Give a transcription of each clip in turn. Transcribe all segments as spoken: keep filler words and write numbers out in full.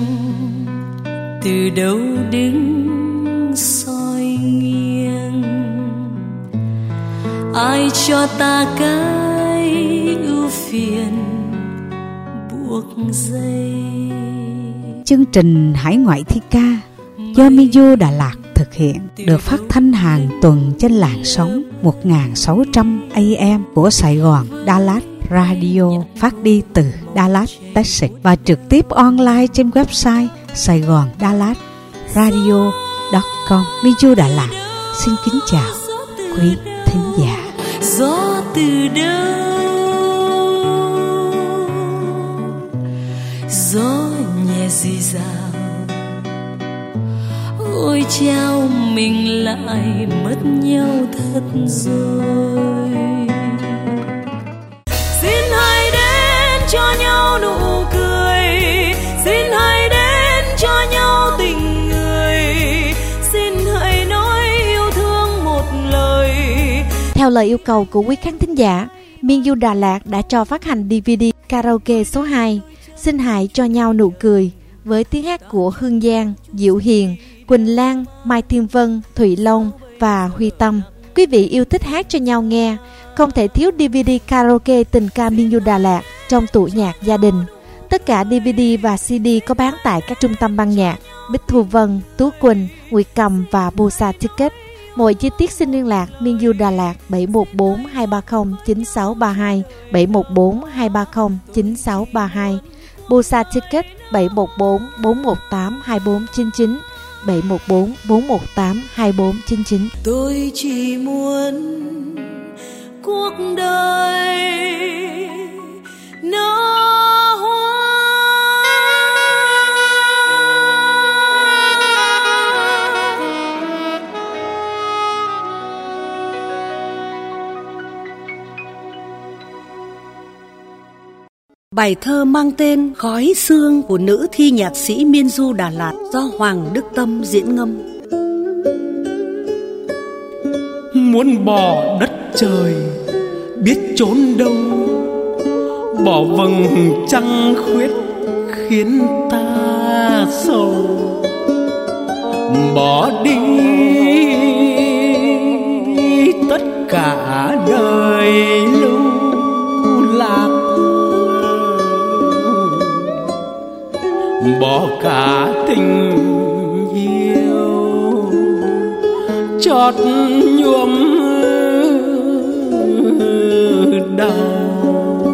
từ đâu đứng soi nghiêng. Ai cho ta cái ưu phiền buộc dây. Chương trình Hải ngoại thi ca do Miu Đà Lạt thực hiện, được phát thanh hàng tuần trên làn sóng một nghìn sáu trăm A M của Sài Gòn Dallas Radio, phát đi từ Dallas, Texas và trực tiếp online trên website Sài Gòn Dallas Radio chấm com. Miu Đà Lạt xin kính chào quý thính giả. Gió từ đâu, gió nhẹ dì dào, ôi chao mình lại mất nhau thật rồi. Xin hãy đến cho nhau nụ cười, xin hãy đến cho nhau tình người, xin hãy nói yêu thương một lời. Theo lời yêu cầu của quý khán thính giả, Miu Đà Lạt đã cho phát hành đê vê đê karaoke số hai Xin hãy cho nhau nụ cười, với tiếng hát của Hương Giang, Diệu Hiền, Quỳnh Lan, Mai Thiên Vân, Thụy Long và Huy Tâm. Quý vị yêu thích hát cho nhau nghe, không thể thiếu đê vê đê karaoke tình ca Miu Đà Lạt trong tủ nhạc gia đình. Tất cả đê vê đê và xê đê có bán tại các trung tâm ban nhạc Bích Thu Vân, Tú Quỳnh, Nguyệt Cầm và Busa Ticket. Mọi chi tiết xin liên lạc Miu Đà Lạt bảy một bốn hai ba không chín sáu ba hai, bảy một bốn hai ba không chín sáu ba hai, Busa Ticket bảy một bốn bốn một tám hai bốn chín chín, bảy một bốn bốn một tám hai bốn chín chín. Tôi chỉ muốn cuộc đời nó Bài thơ mang tên Khói Sương của nữ thi nhạc sĩ Miu Đà Lạt do Hoàng Đức Tâm diễn ngâm. Muốn bỏ đất trời biết trốn đâu, bỏ vầng trăng khuyết khiến ta sầu, bỏ đi tất cả đời lưu lạc, bỏ cả tình yêu chót nhuộm đau.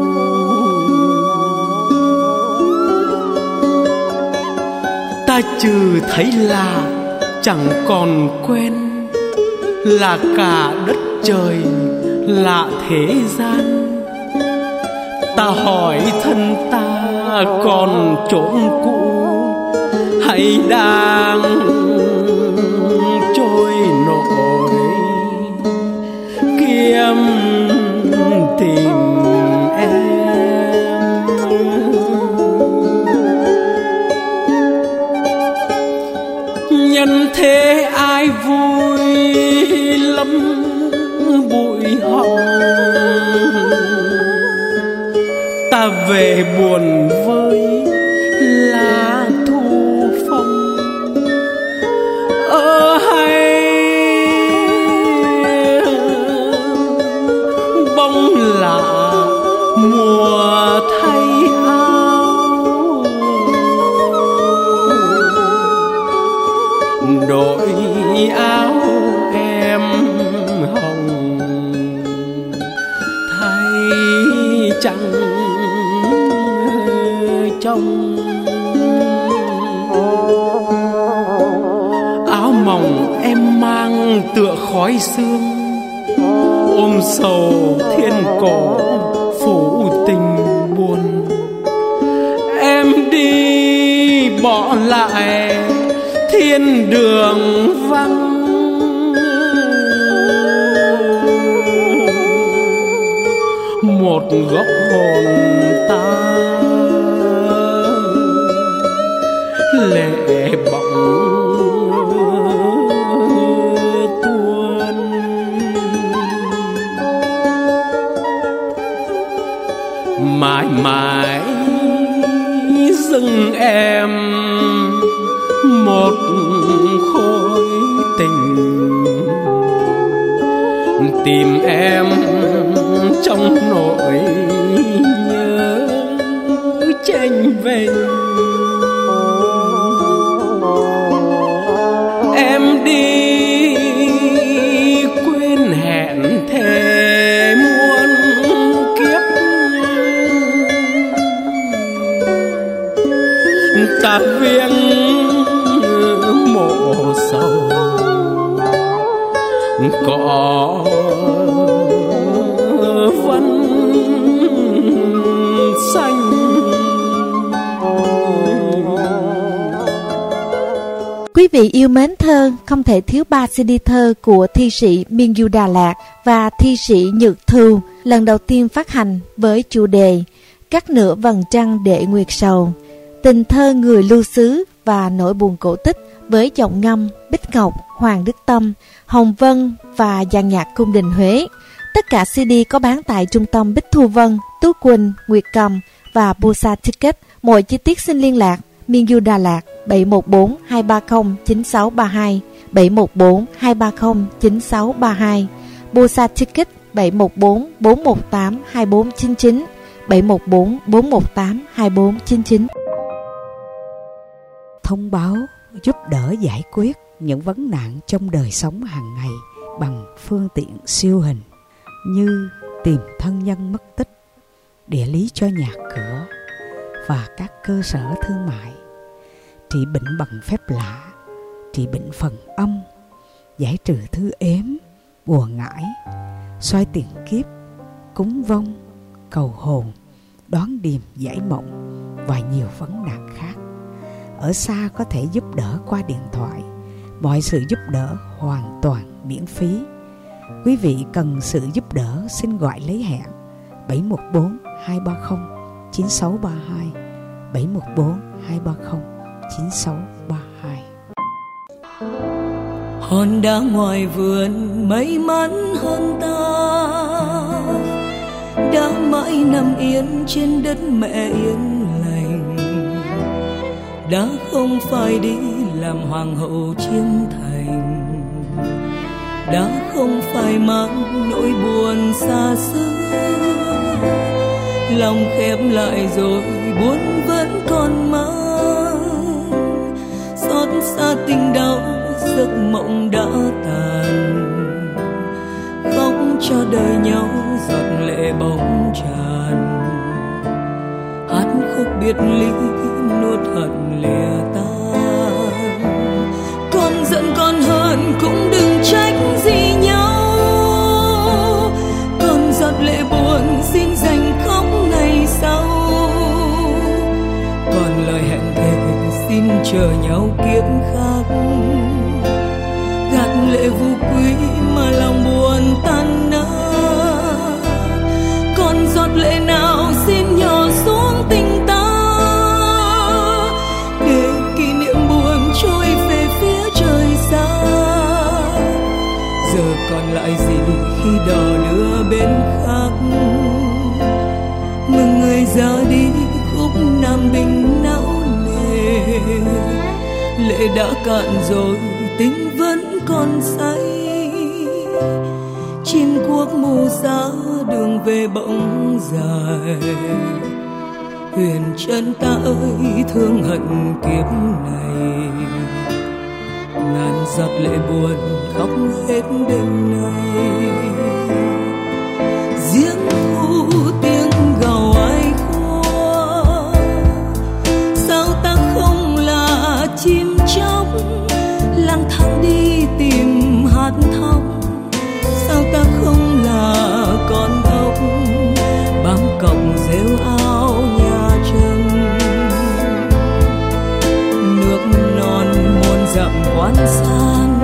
Ta trừ thấy là chẳng còn quen, là cả đất trời lạ thế gian. Ta hỏi thân ta còn chốn cũ hay đang trôi nổi kiếm tìm em. Nhân thế ai vui lắm bụi hồng, ta về buồn với lá thu phong. Ơ hay bóng lạ mùa thay áo, đổi áo em hồng thay trắng trong. Áo mỏng em mang tựa khói sương, ôm sầu thiên cổ phủ tình buồn. Em đi bỏ lại thiên đường vắng, một góc hồn ta lệ bóng tuôn. Mãi mãi dừng em tìm em trong nỗi nhớ chênh vênh. Em đi quên hẹn thề muôn kiếp, ta viếng mộ sầu cỏ vẫn xanh. Quý vị yêu mến thơ, không thể thiếu ba xê đê thơ của thi sĩ Miên Du Đà Lạt và thi sĩ Nhược Thu, lần đầu tiên phát hành với chủ đề Cắt nửa vầng trăng để nguyệt sầu, tình thơ người lưu xứ và nỗi buồn cổ tích với giọng ngâm Bích Ngọc, Hoàng Đức Tâm, Hồng Vân và dàn nhạc cung đình Huế. Tất cả xê đê có bán tại trung tâm Bích Thu Vân, Tú Quỳnh, Nguyệt Cầm và Busa Ticket. Mọi chi tiết xin liên lạc Miên Du Đà Lạt bảy một bốn hai ba không chín sáu ba hai, bảy một bốn hai ba không chín sáu ba hai, Busa Ticket bảy một bốn bốn một tám hai bốn chín chín, bảy một bốn bốn một tám hai bốn chín chín. Thông báo giúp đỡ giải quyết những vấn nạn trong đời sống hàng ngày bằng phương tiện siêu hình như tìm thân nhân mất tích, địa lý cho nhà cửa và các cơ sở thương mại, trị bệnh bằng phép lạ, trị bệnh phần âm, giải trừ thư ếm, bùa ngải, soi tiền kiếp, cúng vong, cầu hồn, đoán điềm giải mộng và nhiều vấn nạn khác. Ở xa có thể giúp đỡ qua điện thoại. Mọi sự giúp đỡ hoàn toàn miễn phí. Quý vị cần sự giúp đỡ xin gọi lấy hẹn bảy một bốn hai ba không chín sáu ba hai, bảy một bốn hai ba không chín sáu ba hai. Hòn đá ngoài vườn may mắn hơn ta, đã mãi nằm yên trên đất mẹ yên lành, đã không phải đi làm hoàng hậu chiến thành, đã không phải mang nỗi buồn xa xưa. Lòng khép lại rồi buồn vẫn còn mang, xót xa tình đau giấc mộng đã tàn. Khóc cho đời nhau giọt lệ bóng tràn, hát khúc biệt ly nuốt hận lìa tan. Con giận con hờn cũng đừng trách gì nhau, còn giọt lệ buồn xin dành khóc ngày sau. Còn lời hẹn thề xin chờ nhau kiếp khác, gạt lệ vu quý mà lòng buồn tan nát. Còn giọt lệ nào xin nhỏ xuống tình ta, để kỷ niệm buồn trôi về phía trời xa. Giờ còn lại gì khi đò đưa bên khác, mừng người ra đi khúc Nam Bình não nề. Lệ đã cạn rồi tình vẫn còn say, chim cuốc mù xa đường về bỗng dài. Huyền chân ta ơi thương hận kiếp này, ngàn giọt lệ buồn khóc hết đêm nay. Giếng thu tiếng gào ai khua, sao ta không là chim chóc lang thang đi tìm hạt thóc. Sao ta không là con ốc bám cọng rêu ao nhà trần. Nước non muôn dặm quan san,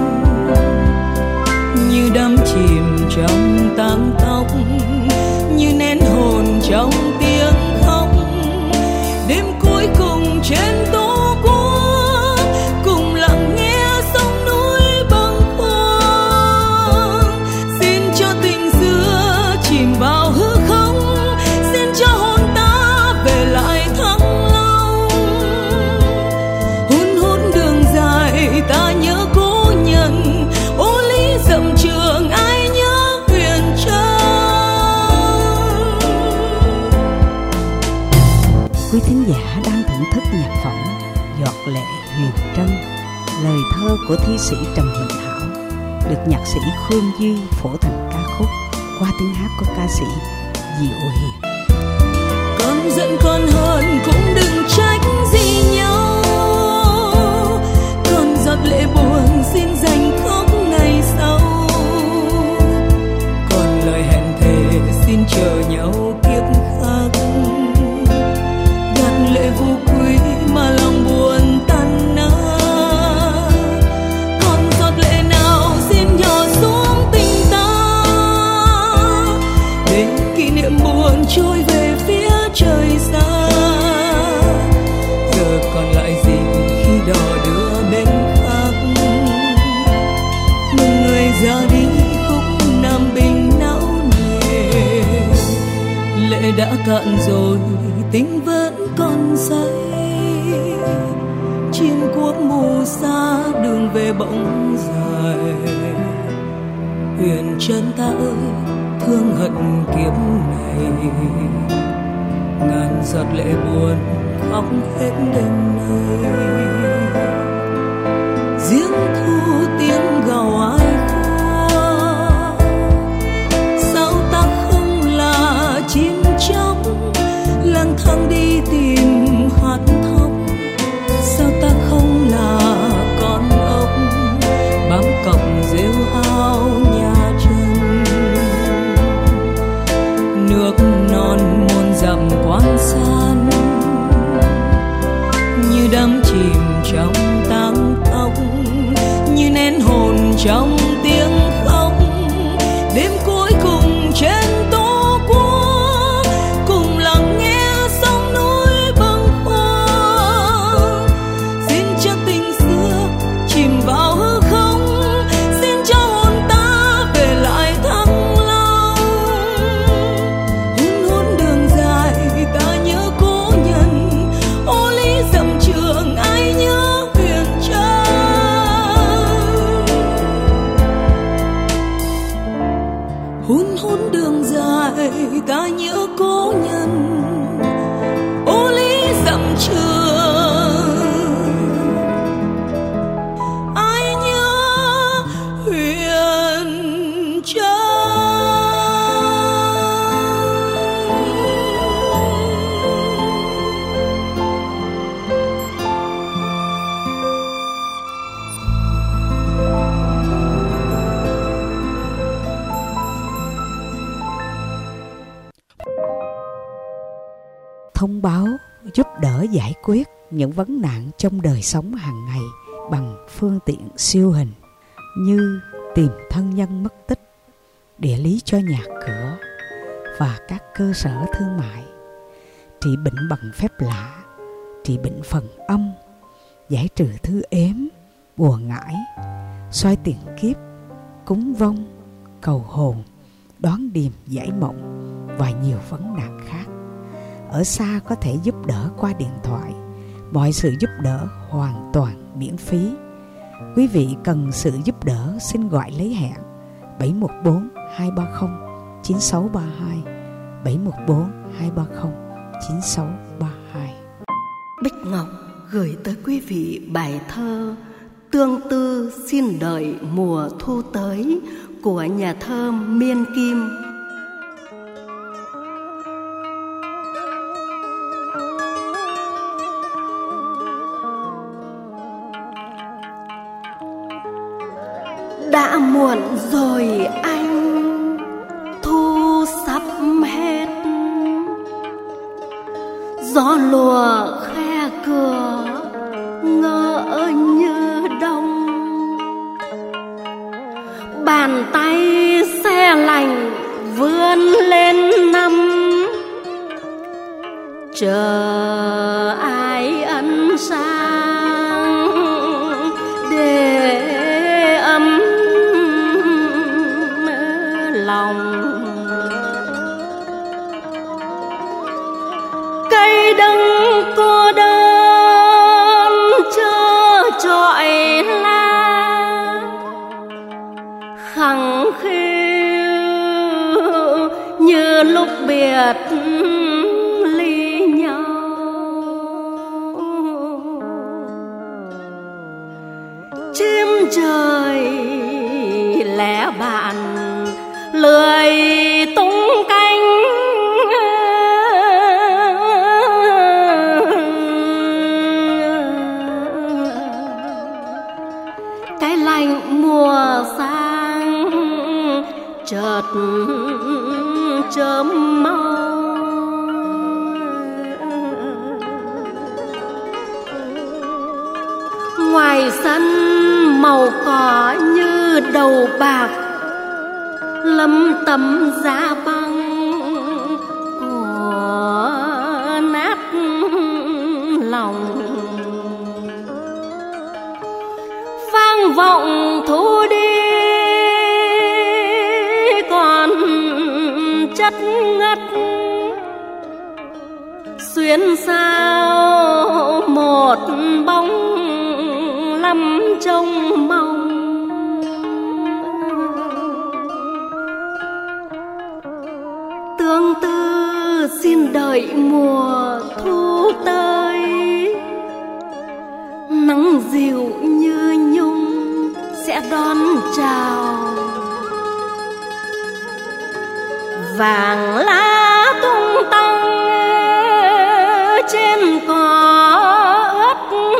như đắm chìm trong tang tóc, như nén hồn trong tiếng khóc. Đêm cuối cùng trên tổ quốc, cùng lặng nghe sông núi bâng khuâng. Xin cho tình xưa chìm vào hư không, xin cho hồn ta về lại Thăng Long. Hun hút đường dài ta nhớ cố nhận, ô lý dặm trường ai nhớ giọt lệ huyền trân, lời thơ của thi sĩ Trần Minh Hảo được nhạc sĩ Khương Duy phổ thành ca khúc qua tiếng hát của ca sĩ Diệu Hiền. Con giận con hờn cũng đừng trách gì nhau, con giọt lệ buồn xin dành khóc ngày sau, còn lời hẹn thề xin chờ nhau kiếp khác. Gạt lệ vô quý mà lòng buồn tan nát, còn giọt lệ nào xin nhỏ xuống tình ta, để kỷ niệm buồn trôi về phía trời xa. Giờ còn lại gì khi đò đưa bên khác, mừng người ra đi khúc Nam Bình não nề. Lệ đã cạn rồi tình vẫn còn say, chim cuốc mù xa đường về bỗng dài. Huyền trân ta ơi thương hận kiếp này, ngàn giọt lệ buồn khóc hết đêm nay. Giếng thu tiếng gào ai khua, sao ta không là chim chóc lang thang đi tìm hạt thóc, sao ta không là con ốc bám cọng rêu ao nhà chân. Nước non muôn dặm quang san, như đắm chìm trong tang tóc, như nén hồn trong tiếng khóc. Đêm cuối cùng trên tổ quốc, cùng lắng nghe sông núi bâng khuâng. Xin cho tình xưa chìm vào hư không, xin cho hồn ta về lại Thăng Long. Hun hút đường dài ta nhớ cố nhân, ô lý dặm trường ai nhớ huyền trân. Hun hút đường dài ta nhớ cố nhân, ô lý dặm trường ai nhớ huyền trân. Thông báo giúp đỡ giải quyết những vấn nạn trong đời sống hàng ngày bằng phương tiện siêu hình như tìm thân nhân mất tích, địa lý cho nhà cửa và các cơ sở thương mại, trị bệnh bằng phép lạ, trị bệnh phần âm, giải trừ thư ếm, bùa ngải, soi tiền kiếp, cúng vong, cầu hồn, đoán điềm giải mộng và nhiều vấn nạn khác. Ở xa có thể giúp đỡ qua điện thoại, mọi sự giúp đỡ hoàn toàn miễn phí. Quý vị cần sự giúp đỡ xin gọi lấy hẹn bảy một bốn hai ba không chín sáu ba hai, bảy một bốn hai ba không chín sáu ba hai. Bích Ngọc gửi tới quý vị bài thơ Tương tư xin đợi mùa thu tới của nhà thơ Miên Kim. Đã muộn rồi anh, thu sắp hết, gió lùa khe cửa ngỡ như đông. Bàn tay se lạnh vươn lên năm, chờ ai ân sang để ấm lòng. Cây đắng cô đơn trơ trọi lá, khăng khêu như lúc biệt ly nhau. trời lẻ bạn lười tung cánh, cái lạnh mùa sang chợt chớm mau. Ngoài sân màu cỏ như đầu bạc, lấm tấm giá băng của nát lòng. Vang vọng thu đi còn chất ngất, xuyên sao một bóng lắm trông mong. Tương tư xin đợi mùa thu tới, nắng dịu như nhung sẽ đón chào. Vàng lá tung tăng trên cỏ ướt,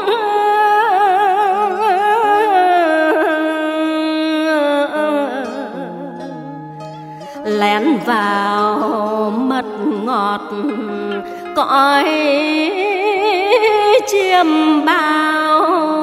lén vào mật ngọt cõi chiêm bao.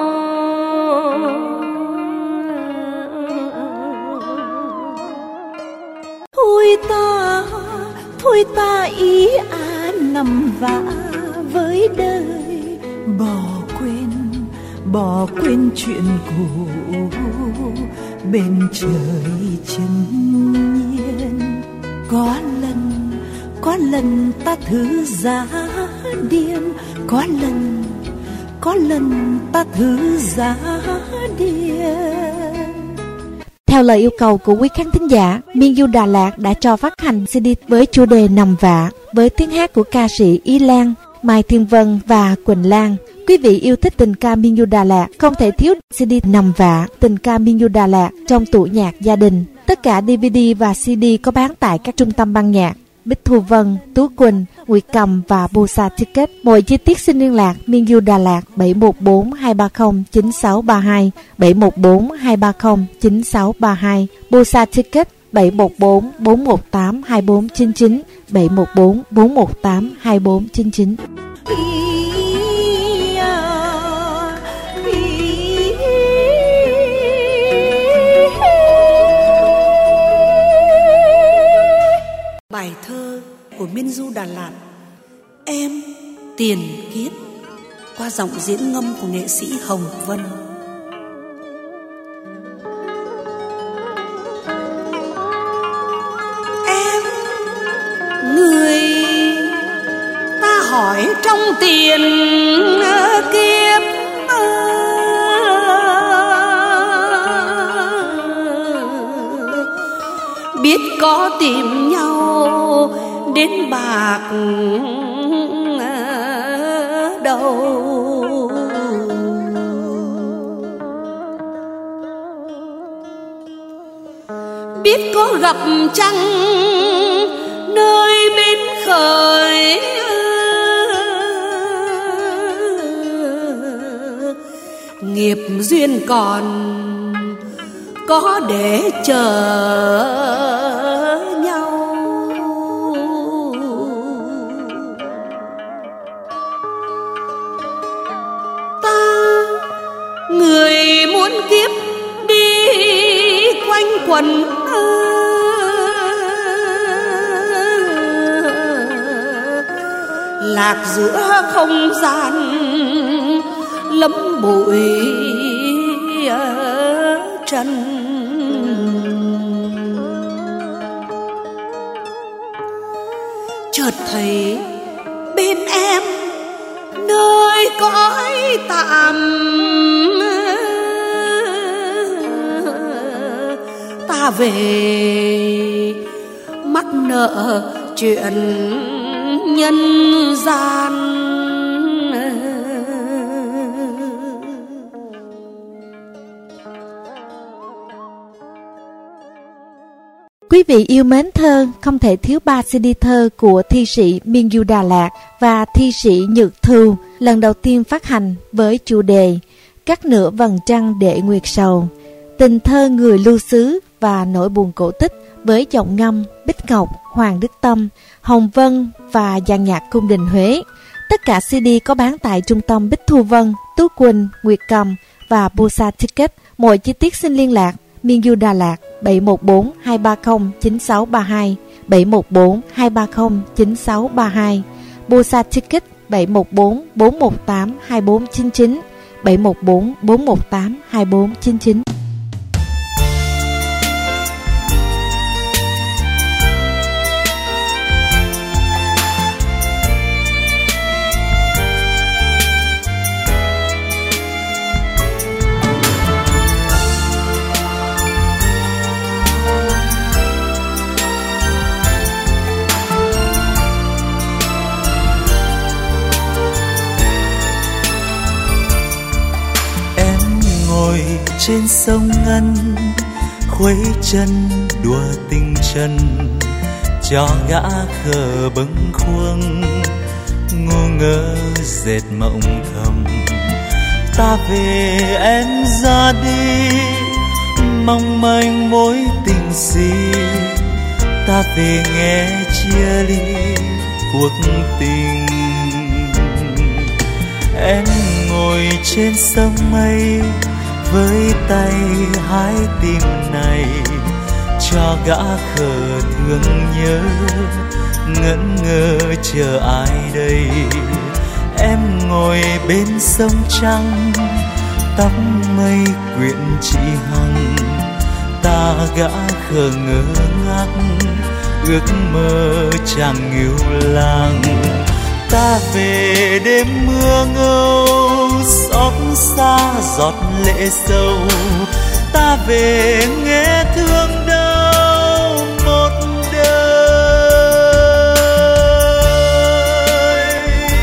Thôi ta, thôi ta ý à nằm vã với đời, bỏ quên, bỏ quên chuyện cũ bên trời chân nhiên. Có lần, có lần ta thử giá điên, có lần, có lần ta thử giá điên. Theo lời yêu cầu của quý khán thính giả, Miên Du Đà Lạt đã cho phát hành xê đê với chủ đề Nằm Vạ với tiếng hát của ca sĩ Ý Lan, Mai Thiên Vân và Quỳnh Lan. Quý vị yêu thích tình ca Miên Du Đà Lạt không thể thiếu xê đê Nằm Vạ, tình ca Miên Du Đà Lạt trong tủ nhạc gia đình. Tất cả đê vê đê và xê đê có bán tại các trung tâm ban nhạc Bích Thu Vân, Tú Quỳnh, Nguyệt Cầm và Bosa Ticket. Mọi chi tiết xin liên lạc Miên Du Đà Lạt bảy một bốn hai ba không chín sáu ba hai, bảy một bốn hai ba không chín sáu ba hai, Bosa Ticket bảy một bốn bốn một tám hai bốn chín chín, bảy một bốn bốn một tám hai bốn chín chín. Bài thơ của Miên Du Đà Lạt, Em Tiền Kiếp, qua giọng diễn ngâm của nghệ sĩ Hồng Vân. Em người ta hỏi trong tiền kiếp, biết có tìm nhau đến bạc đầu. Biết có gặp chăng nơi bên khởi, nghiệp duyên còn có để chờ nhau. Ta người muốn kiếp đi quanh quẩn, lạc giữa không gian lấm bụi trần. Chợt thấy bên em nơi cõi tạm, ta về mắc nợ chuyện nhân gian. Quý vị yêu mến thơ, không thể thiếu ba xê đê thơ của thi sĩ Miên Du Đà Lạt và thi sĩ Nhược Thu lần đầu tiên phát hành với chủ đề Cắt nửa vầng trăng để nguyệt sầu, tình thơ người lưu xứ và nỗi buồn cổ tích với giọng ngâm Bích Ngọc, Hoàng Đức Tâm, Hồng Vân và dàn nhạc cung đình Huế. Tất cả xê đê có bán tại trung tâm Bích Thu Vân, Tú Quỳnh, Nguyệt Cầm và Busa Ticket. Mọi chi tiết xin liên lạc Miên Du Đà Lạt bảy một bốn hai ba không chín sáu ba hai, bảy một bốn hai ba không chín sáu ba hai, Busa Ticket bảy một bốn bốn một tám hai bốn chín chín, bảy một bốn bốn một tám hai bốn chín chín. Trên sông ngân khuấy chân đùa tình trần, cho gã khờ bâng khuâng ngu ngơ dệt mộng thầm. Ta về em ra đi mong manh mối tình gì, ta về nghe chia ly cuộc tình. Em ngồi trên sông mây với tay hái tim này, cho gã khờ thương nhớ ngẩn ngơ chờ ai đây. Em ngồi bên sông trăng, tóc mây quyện chị Hằng, ta gã khờ ngơ ngác ước mơ chàng yêu làng. Ta về đêm mưa ngâu xót xa giọt lệ sâu, ta về nghe thương đau một đời.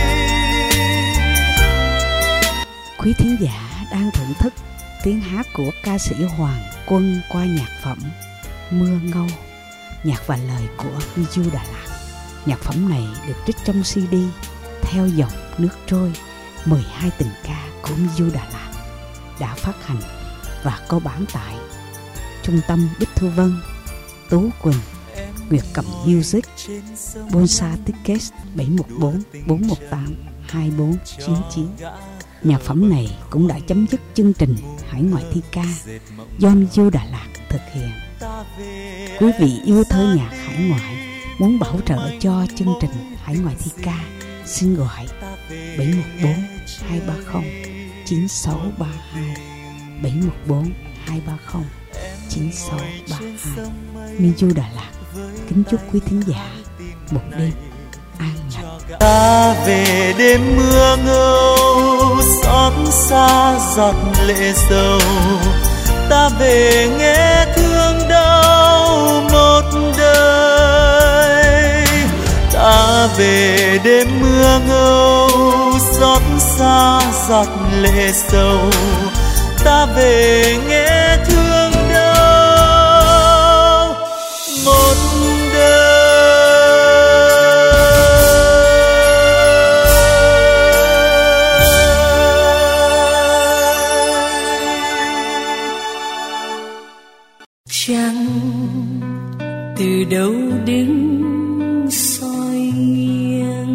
Quý thính giả đang thưởng thức tiếng hát của ca sĩ Hoàng Quân qua nhạc phẩm Mưa Ngâu, nhạc và lời của Miên Du Đà Lạt. Nhạc phẩm này được trích trong xê đê Theo Dòng Nước Trôi mười hai tình ca của Miên Du Đà Lạt, đã phát hành và có bán tại trung tâm Bích Thu Vân, Tú Quỳnh, Nguyệt Cầm Music, Bonsa Ticket bảy một bốn bốn một tám hai bốn chín chín. Nhạc phẩm này cũng đã chấm dứt chương trình hải ngoại thi ca do Miên Du Đà Lạt thực hiện. Quý vị yêu thơ nhạc hải ngoại muốn bảo trợ cho chương trình hải ngoại thi ca, xin gọi bảy một bốn hai ba không chín sáu ba hai, bảy một bốn hai ba không chín sáu ba hai. Miên Du Đà Lạt kính chúc quý thính giả một đêm an lành. Ta về đêm mưa ngâu xót xa giọt lệ sầu, ta về nghe thương đau một đời. Ta về đêm mưa ngâu xót xa giọt lệ sầu, ta về nghe thương đau một đời. Trăng từ đâu đứng soi nghiêng,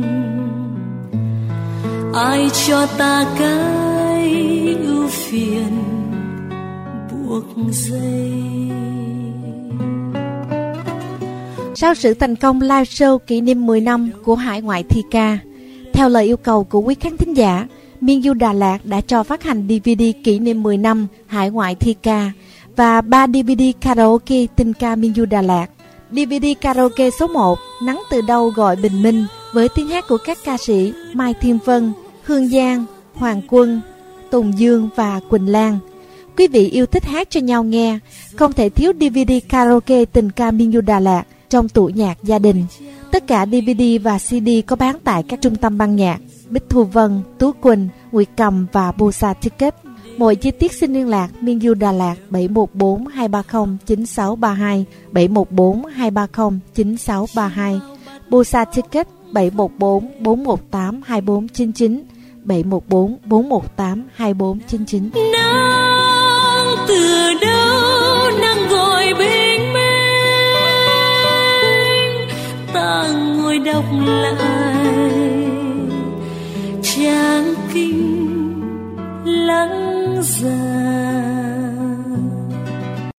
ai cho ta cái ưu phiền buộc dây. Sau sự thành công live show kỷ niệm mười năm của hải ngoại thi ca, theo lời yêu cầu của quý khán thính giả, Miên Du Đà Lạt đã cho phát hành đê vê đê kỷ niệm mười năm hải ngoại thi ca và ba đê vê đê karaoke tình ca Miên Du Đà Lạt. đê vê đê karaoke số một Nắng Từ Đâu Gọi Bình Minh với tiếng hát của các ca sĩ Mai Thiên Vân, Hương Giang, Hoàng Quân, Tùng Dương và Quỳnh Lan. Quý vị yêu thích hát cho nhau nghe, không thể thiếu đê vê đê karaoke tình ca Miên Du Đà Lạt trong tủ nhạc gia đình. Tất cả đê vê đê và xê đê có bán tại các trung tâm ban nhạc Bích Thu Vân, Tú Quỳnh, Nguyệt Cầm và Busa Ticket. Mọi chi tiết xin liên lạc Miên Du Đà Lạt bảy một bốn hai ba không chín sáu ba hai, bảy một bốn hai ba không chín sáu ba hai. Busa Ticket bảy một bốn bốn một tám hai bốn chín chín, bảy một bốn bốn một tám hai bốn chín chín. Nắng từ đâu nắng gọi bình minh, ta ngồi đọc lại trang kinh lắng dài.